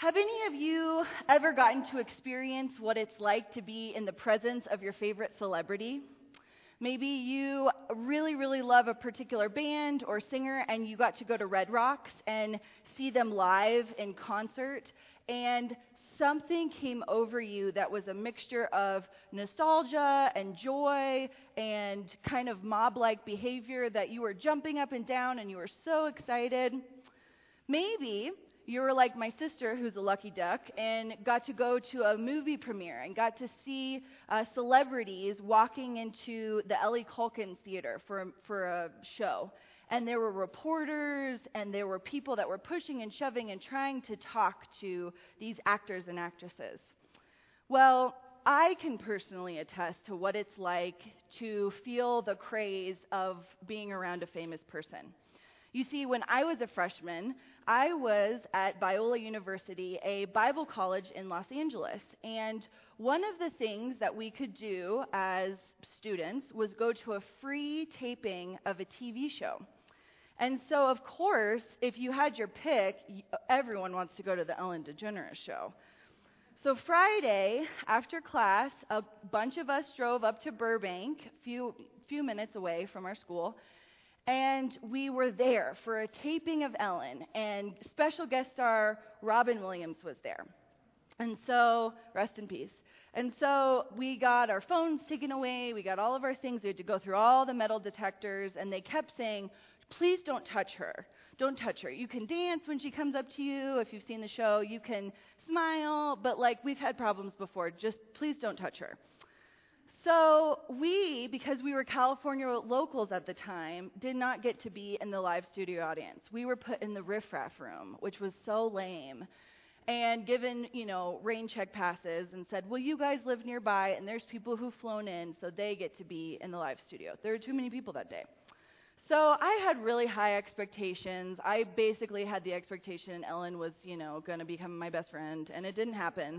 Have any of you ever gotten to experience what it's like to be in the presence of your favorite celebrity? Maybe you really, really love a particular band or singer and you got to go to Red Rocks and see them live in concert, and something came over you that was a mixture of nostalgia and joy and kind of mob-like behavior that you were jumping up and down and you were so excited. Maybe you were like my sister, who's a lucky duck, and got to go to a movie premiere and got to see celebrities walking into the Ellie Culkin Theater for a show. And there were reporters and there were people that were pushing and shoving and trying to talk to these actors and actresses. Well, I can personally attest to what it's like to feel the craze of being around a famous person. You see, when I was a freshman, I was at Biola University, a Bible college in Los Angeles, and one of the things that we could do as students was go to a free taping of a TV show. And so, of course, if you had your pick, everyone wants to go to the Ellen DeGeneres show. So Friday, after class, a bunch of us drove up to Burbank, few minutes away from our school, and we were there for a taping of Ellen, and special guest star Robin Williams was there. And so, rest in peace. And so we got our phones taken away, we got all of our things, we had to go through all the metal detectors, and they kept saying, please don't touch her. Don't touch her. You can dance when she comes up to you. If you've seen the show, you can smile, but we've had problems before. Just please don't touch her. So we, because we were California locals at the time, did not get to be in the live studio audience. We were put in the riffraff room, which was so lame, and given, rain check passes and said, well, you guys live nearby, and there's people who've flown in, so they get to be in the live studio. There were too many people that day. So I had really high expectations. I basically had the expectation Ellen was, going to become my best friend, and it didn't happen.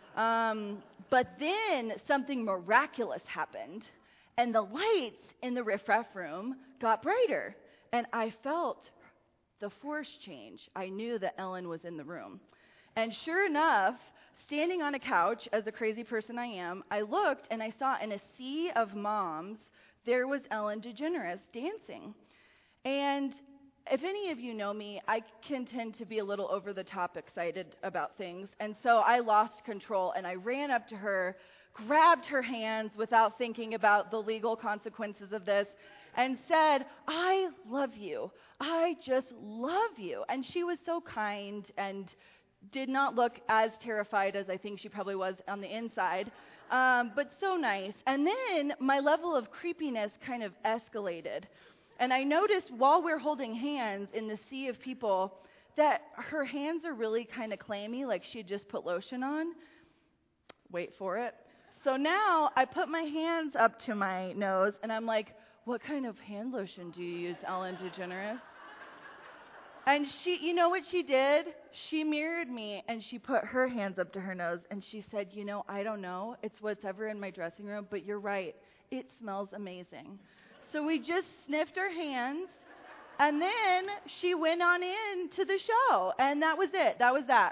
But then something miraculous happened, and the lights in the riffraff room got brighter, and I felt the force change. I knew that Ellen was in the room. And sure enough, standing on a couch, as a crazy person I am, I looked and I saw in a sea of moms, there was Ellen DeGeneres dancing. And if any of you know me, I can tend to be a little over-the-top excited about things. And so I lost control, and I ran up to her, grabbed her hands without thinking about the legal consequences of this, and said, I love you. I just love you. And she was so kind and did not look as terrified as I think she probably was on the inside. But so nice. And then my level of creepiness kind of escalated. And I noticed while we're holding hands in the sea of people that her hands are really kind of clammy, like she had just put lotion on. Wait for it. So now I put my hands up to my nose and I'm like, what kind of hand lotion do you use, Ellen DeGeneres? And she, you know what she did? She mirrored me and she put her hands up to her nose and she said, I don't know. It's whatever in my dressing room, but you're right. It smells amazing. So we just sniffed our hands and then she went on in to the show and that was it. That was that.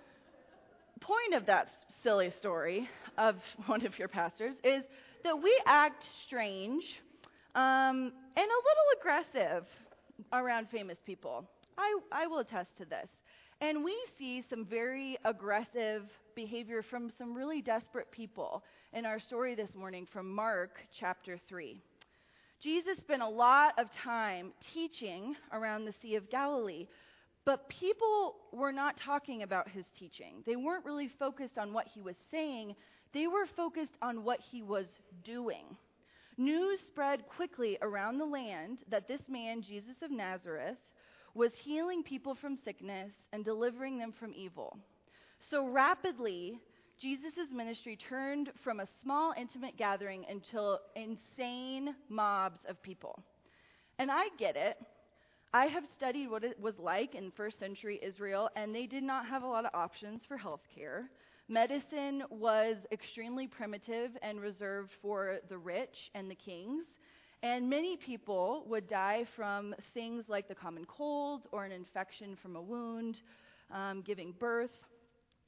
Point of that silly story of one of your pastors is that we act strange and a little aggressive around famous people. I will attest to this. And we see some very aggressive behavior from some really desperate people in our story this morning from Mark chapter 3. Jesus spent a lot of time teaching around the Sea of Galilee, but people were not talking about his teaching. They weren't really focused on what he was saying. They were focused on what he was doing. News spread quickly around the land that this man, Jesus of Nazareth, was healing people from sickness and delivering them from evil. So rapidly, Jesus' ministry turned from a small, intimate gathering into insane mobs of people. And I get it. I have studied what it was like in first century Israel, and they did not have a lot of options for health care. Medicine was extremely primitive and reserved for the rich and the kings. And many people would die from things like the common cold or an infection from a wound, giving birth.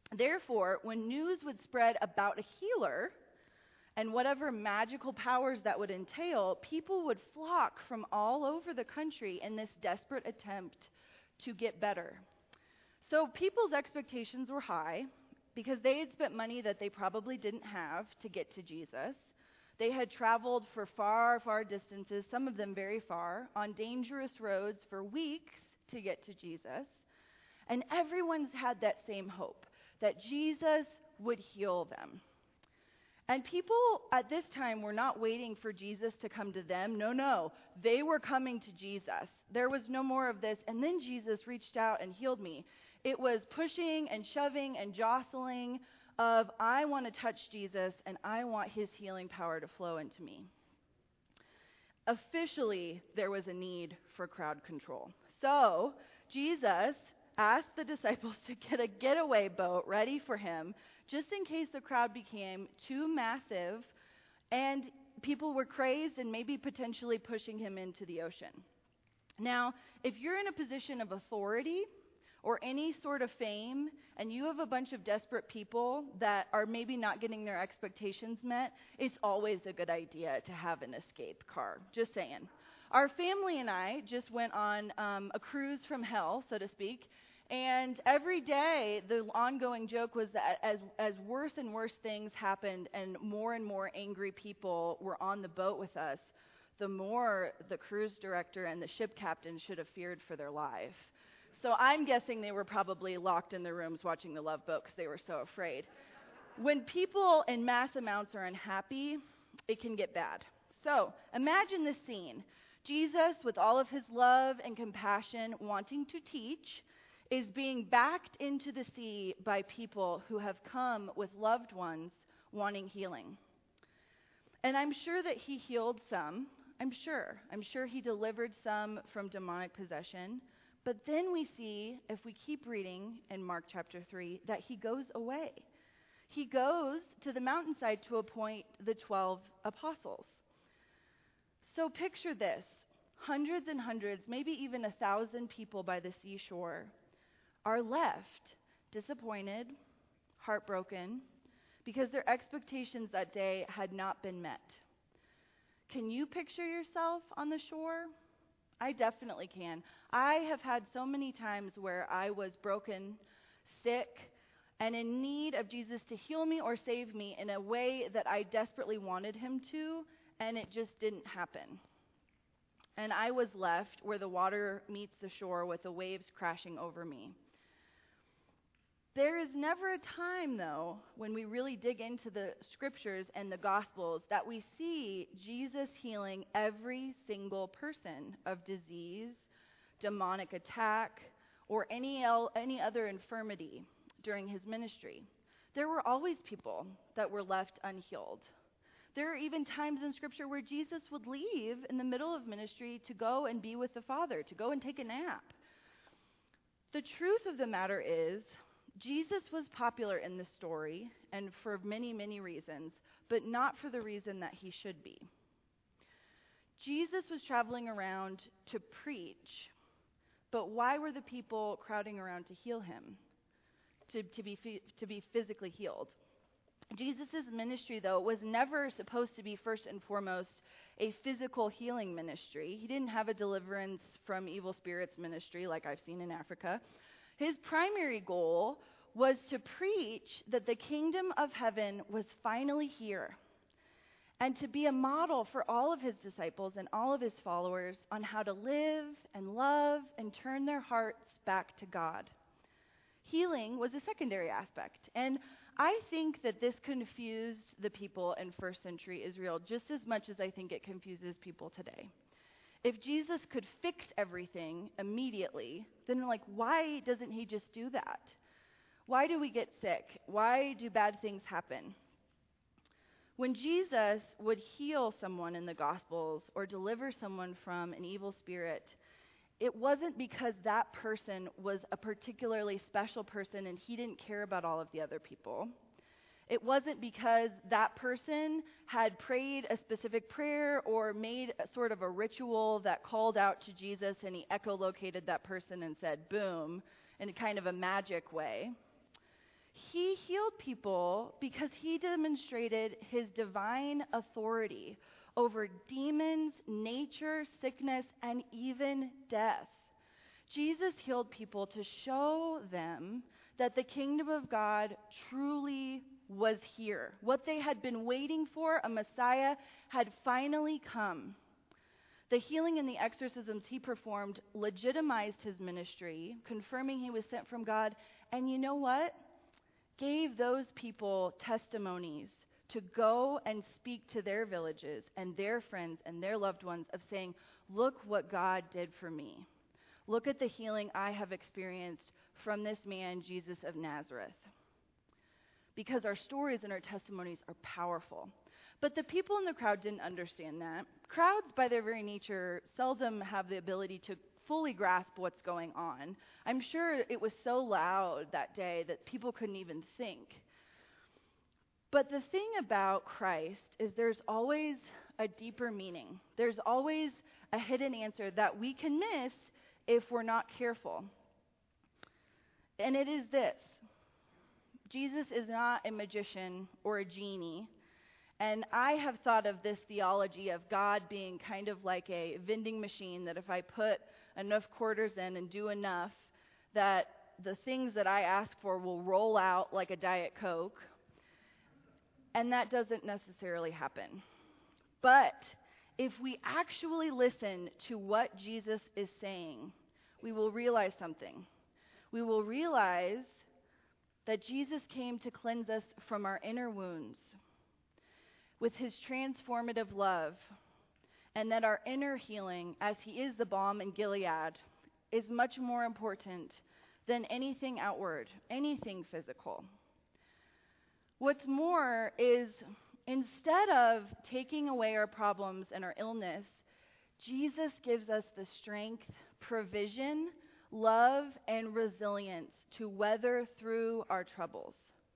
Therefore, when news would spread about a healer and whatever magical powers that would entail, people would flock from all over the country in this desperate attempt to get better. So people's expectations were high because they had spent money that they probably didn't have to get to Jesus. They had traveled for far, far distances, some of them very far, on dangerous roads for weeks to get to Jesus. And everyone's had that same hope, that Jesus would heal them. And people at this time were not waiting for Jesus to come to them. No. They were coming to Jesus. There was no more of this, and then Jesus reached out and healed me. It was pushing and shoving and jostling of, I want to touch Jesus, and I want his healing power to flow into me. Officially, there was a need for crowd control. So Jesus asked the disciples to get a getaway boat ready for him, just in case the crowd became too massive and people were crazed and maybe potentially pushing him into the ocean. Now, if you're in a position of authority or any sort of fame, and you have a bunch of desperate people that are maybe not getting their expectations met, it's always a good idea to have an escape car. Just saying. Our family and I just went on a cruise from hell, so to speak, and every day the ongoing joke was that as worse and worse things happened and more angry people were on the boat with us, the more the cruise director and the ship captain should have feared for their life. So I'm guessing they were probably locked in their rooms watching The Love Boat because they were so afraid. When people in mass amounts are unhappy, it can get bad. So imagine this scene. Jesus, with all of his love and compassion, wanting to teach, is being backed into the sea by people who have come with loved ones wanting healing. And I'm sure that he healed some. I'm sure he delivered some from demonic possession. But then we see, if we keep reading in Mark chapter 3, that he goes away. He goes to the mountainside to appoint the 12 apostles. So picture this. Hundreds and hundreds, maybe even 1,000 people by the seashore are left disappointed, heartbroken, because their expectations that day had not been met. Can you picture yourself on the shore? I definitely can. I have had so many times where I was broken, sick, and in need of Jesus to heal me or save me in a way that I desperately wanted him to, and it just didn't happen. And I was left where the water meets the shore with the waves crashing over me. There is never a time, though, when we really dig into the scriptures and the gospels that we see Jesus healing every single person of disease, demonic attack, or any other infirmity during his ministry. There were always people that were left unhealed. There are even times in Scripture where Jesus would leave in the middle of ministry to go and be with the Father, to go and take a nap. The truth of the matter is, Jesus was popular in this story, and for many, many reasons, but not for the reason that he should be. Jesus was traveling around to preach, but why were the people crowding around to heal him, to be physically healed? Jesus' ministry, though, was never supposed to be first and foremost a physical healing ministry. He didn't have a deliverance from evil spirits ministry like I've seen in Africa. His primary goal was to preach that the kingdom of heaven was finally here, and to be a model for all of his disciples and all of his followers on how to live and love and turn their hearts back to God. Healing was a secondary aspect, and I think that this confused the people in first century Israel just as much as I think it confuses people today. If Jesus could fix everything immediately, then why doesn't he just do that? Why do we get sick? Why do bad things happen? When Jesus would heal someone in the Gospels or deliver someone from an evil spirit, it wasn't because that person was a particularly special person and he didn't care about all of the other people. It wasn't because that person had prayed a specific prayer or made a sort of a ritual that called out to Jesus and he echolocated that person and said, boom, in kind of a magic way. He healed people because he demonstrated his divine authority over demons, nature, sickness, and even death. Jesus healed people to show them that the kingdom of God truly was here. What they had been waiting for, a Messiah, had finally come. The healing and the exorcisms he performed legitimized his ministry, confirming he was sent from God. And you know what? Gave those people testimonies to go and speak to their villages and their friends and their loved ones of saying, look what God did for me. Look at the healing I have experienced from this man, Jesus of Nazareth. Because our stories and our testimonies are powerful. But the people in the crowd didn't understand that. Crowds, by their very nature, seldom have the ability to fully grasp what's going on. I'm sure it was so loud that day that people couldn't even think. But the thing about Christ is there's always a deeper meaning. There's always a hidden answer that we can miss if we're not careful. And it is this. Jesus is not a magician or a genie. And I have thought of this theology of God being kind of like a vending machine, that if I put enough quarters in and do enough, that the things that I ask for will roll out like a Diet Coke. And that doesn't necessarily happen. But if we actually listen to what Jesus is saying, we will realize something. We will realize that Jesus came to cleanse us from our inner wounds with his transformative love, and that our inner healing, as he is the balm in Gilead, is much more important than anything outward, anything physical. What's more is, instead of taking away our problems and our illness, Jesus gives us the strength, provision, love, and resilience to weather through our troubles.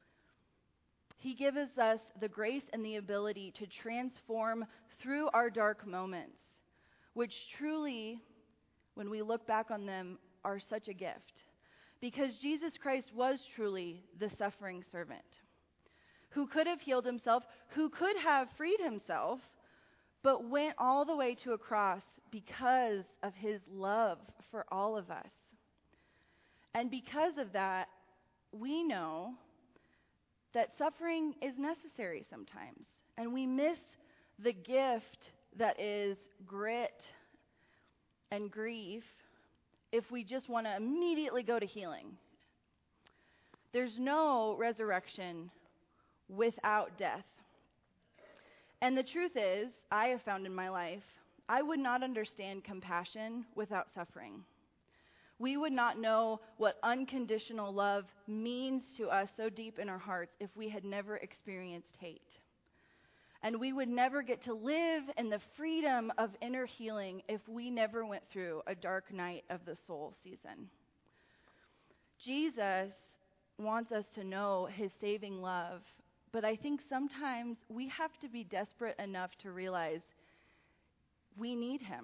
He gives us the grace and the ability to transform through our dark moments, which truly, when we look back on them, are such a gift. Because Jesus Christ was truly the suffering servant, who could have healed himself, who could have freed himself, but went all the way to a cross because of his love for all of us. And because of that, we know that suffering is necessary sometimes. And we miss the gift that is grit and grief if we just want to immediately go to healing. There's no resurrection without death. And the truth is, I have found in my life, I would not understand compassion without suffering. We would not know what unconditional love means to us so deep in our hearts if we had never experienced hate. And we would never get to live in the freedom of inner healing if we never went through a dark night of the soul season. Jesus wants us to know his saving love, but I think sometimes we have to be desperate enough to realize we need him.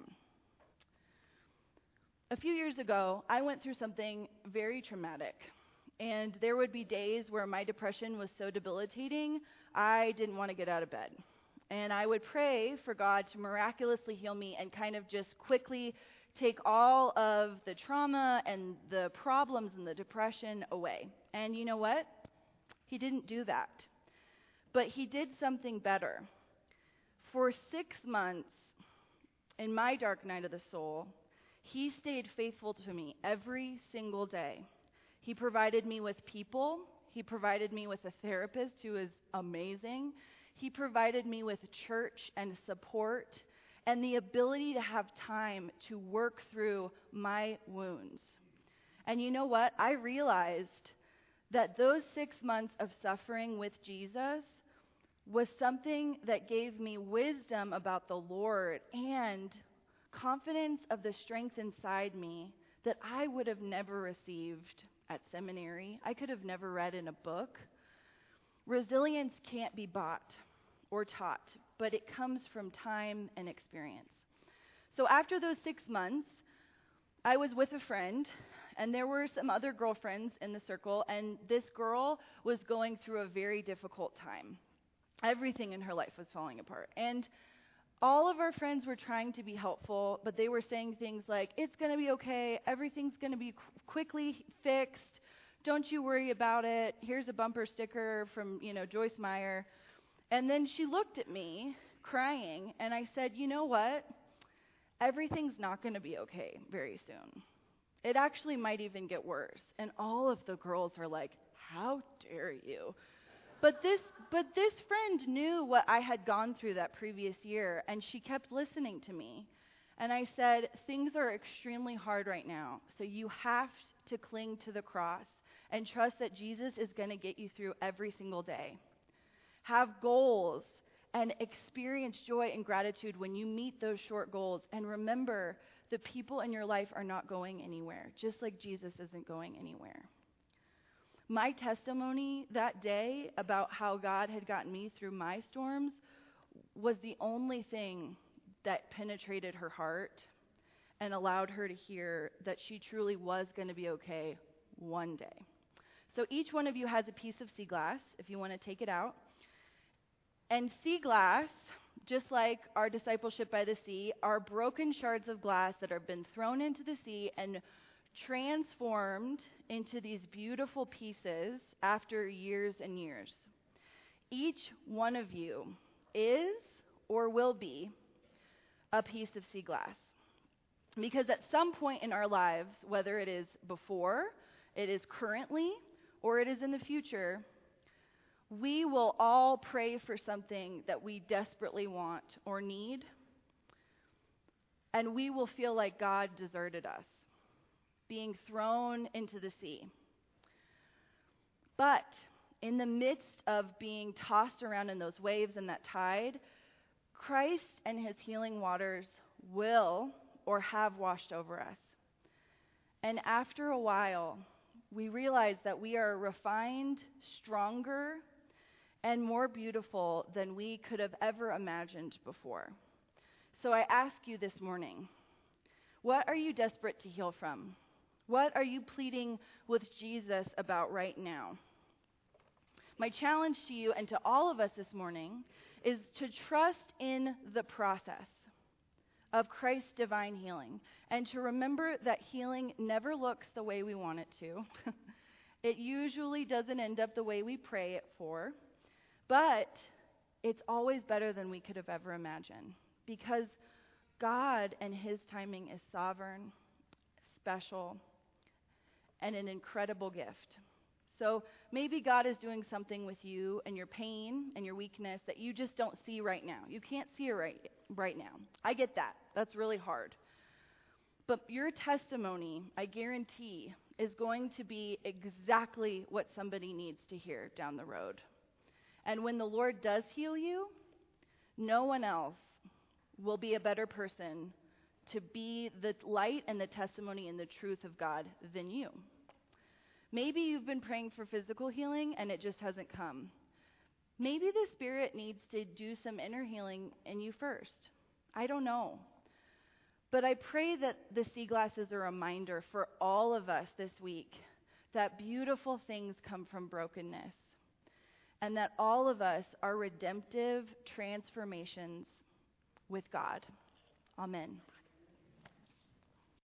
A few years ago, I went through something very traumatic, and there would be days where my depression was so debilitating, I didn't want to get out of bed. And I would pray for God to miraculously heal me and kind of just quickly take all of the trauma and the problems and the depression away. And you know what? He didn't do that. But he did something better. For 6 months, in my dark night of the soul, he stayed faithful to me every single day. He provided me with people. He provided me with a therapist who is amazing. He provided me with church and support and the ability to have time to work through my wounds. And you know what? I realized that those 6 months of suffering with Jesus was something that gave me wisdom about the Lord and confidence of the strength inside me that I would have never received at seminary. I could have never read in a book. Resilience can't be bought or taught, but it comes from time and experience. So after those 6 months, I was with a friend, And there were some other girlfriends in the circle, and this girl was going through a very difficult time. Everything in her life was falling apart. And all of our friends were trying to be helpful, but they were saying things like, it's going to be okay, everything's going to be quickly fixed, don't you worry about it, here's a bumper sticker from, Joyce Meyer. And then she looked at me, crying, and I said, you know what? Everything's not going to be okay very soon. It actually might even get worse. And all of the girls are like, how dare you? But this friend knew what I had gone through that previous year, and she kept listening to me. And I said, things are extremely hard right now, so you have to cling to the cross and trust that Jesus is going to get you through every single day. Have goals and experience joy and gratitude when you meet those short goals. And remember, the people in your life are not going anywhere, just like Jesus isn't going anywhere. My testimony that day about how God had gotten me through my storms was the only thing that penetrated her heart and allowed her to hear that she truly was going to be okay one day. So each one of you has a piece of sea glass, if you want to take it out. And sea glass, just like our discipleship by the sea, are broken shards of glass that have been thrown into the sea and transformed into these beautiful pieces after years and years. Each one of you is or will be a piece of sea glass. Because at some point in our lives, whether it is before, it is currently, or it is in the future, we will all pray for something that we desperately want or need, and we will feel like God deserted us, being thrown into the sea. But in the midst of being tossed around in those waves and that tide, Christ and his healing waters will or have washed over us. And after a while, we realize that we are refined, stronger, and more beautiful than we could have ever imagined before. So I ask you this morning, what are you desperate to heal from? What are you pleading with Jesus about right now? My challenge to you and to all of us this morning is to trust in the process of Christ's divine healing and to remember that healing never looks the way we want it to. It usually doesn't end up the way we pray it for, but it's always better than we could have ever imagined because God and his timing is sovereign, special, and an incredible gift. So maybe God is doing something with you and your pain and your weakness that you just don't see right now. You can't see it right now. I get that. That's really hard. But your testimony, I guarantee, is going to be exactly what somebody needs to hear down the road. And when the Lord does heal you, no one else will be a better person to be the light and the testimony and the truth of God than you. Maybe you've been praying for physical healing and it just hasn't come. Maybe the Spirit needs to do some inner healing in you first. I don't know. But I pray that the sea glass is a reminder for all of us this week that beautiful things come from brokenness and that all of us are redemptive transformations with God. Amen.